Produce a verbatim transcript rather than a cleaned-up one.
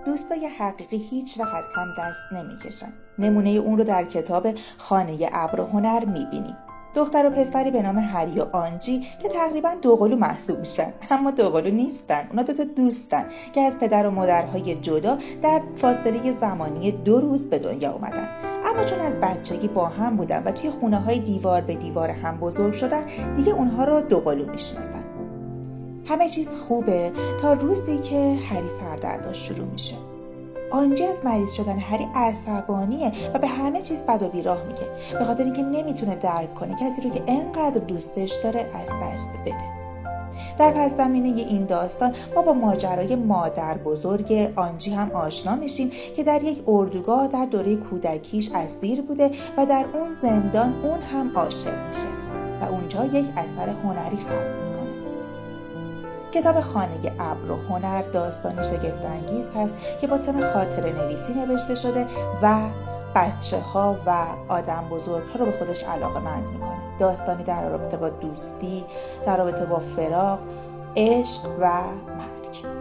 دوستای حقیقی هیچ وقت از هم دست نمیکشن. نمونه اون رو در کتاب خانه ابر و هنر میبینیم. دختر و پسری به نام هری و آنجی که تقریبا دوقلو محسوب میشن، اما دوقلو نیستن. اونا دوتا دوستن که از پدر و مادرهای جدا در فاصله زمانی دو روز به دنیا اومدن، اما چون از بچگی با هم بودن و توی خونه های دیوار به دیوار هم بزرگ شدن، دیگه اونها رو دوقلو میشناسن. همه چیز خوبه تا روزی که هری سردردش شروع میشه. آنجی از مریض شدن هری عصبانیه و به همه چیز بد و بیراه میگه، به خاطر اینکه نمیتونه درک کنه کسی رو که انقدر دوستش داره از دست بده. در پس زمینه این داستان ما با ماجرای مادر بزرگ آنجی هم آشنا میشیم که در یک اردوگاه در دوره کودکیش اسیر بوده و در اون زندان اون هم عاشق میشه و اونجا یک اثر هنری خلق میکنه. کتاب خانه ابر و هنر داستانی شگفت‌انگیز هست که با تم خاطره نویسی نوشته شده و بچه ها و آدم بزرگ ها رو به خودش علاقه‌مند میکنه. داستانی در رابطه با دوستی، در رابطه با فراق، عشق و مرگ.